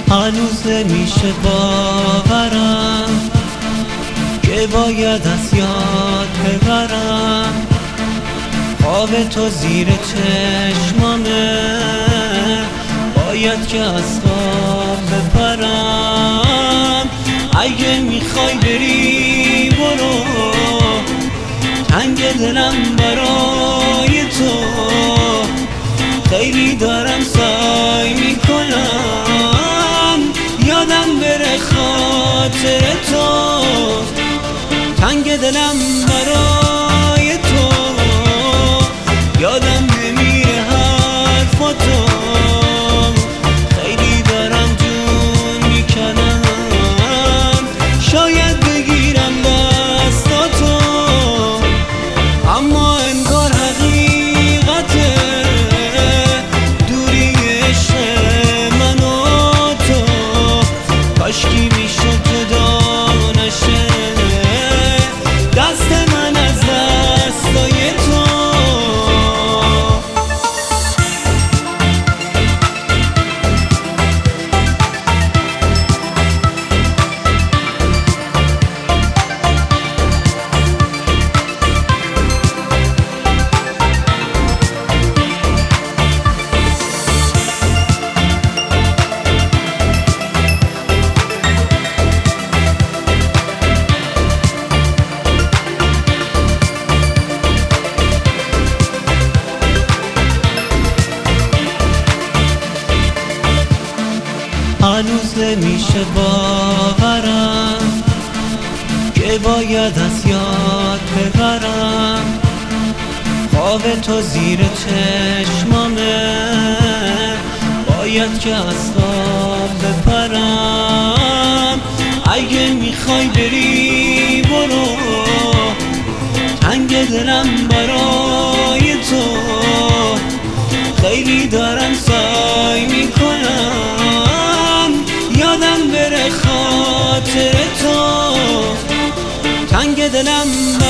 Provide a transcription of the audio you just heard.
هنوز نمیشه باورم که باید از یاد ببرم خواب تو زیر چشمامه، باید که از خواب بپرم. اگه میخوای بری برو، تنگ دلم برای تو، خیلی دارم سعی میکنم یادم بره خاطر تو، تنگ دلم برای تو، یادم نمیره حرفاتو، خیلی دارم جون میکنم شاید بگیرم دستاتو، اما انگار حقیقته دوری عشق من و تو، کاشکی میشد جدا نشه دست من از دستای تو. هنوز نمیشه باورم که باید از یاد ببرم خواب تو زیر چشمامه، باید که از خواب بپرم. اگه میخوای بری برو، تنگ دلم برای تو، خیلی دارم سعی میکنم یادم بره خاطر تو، تنگ دلم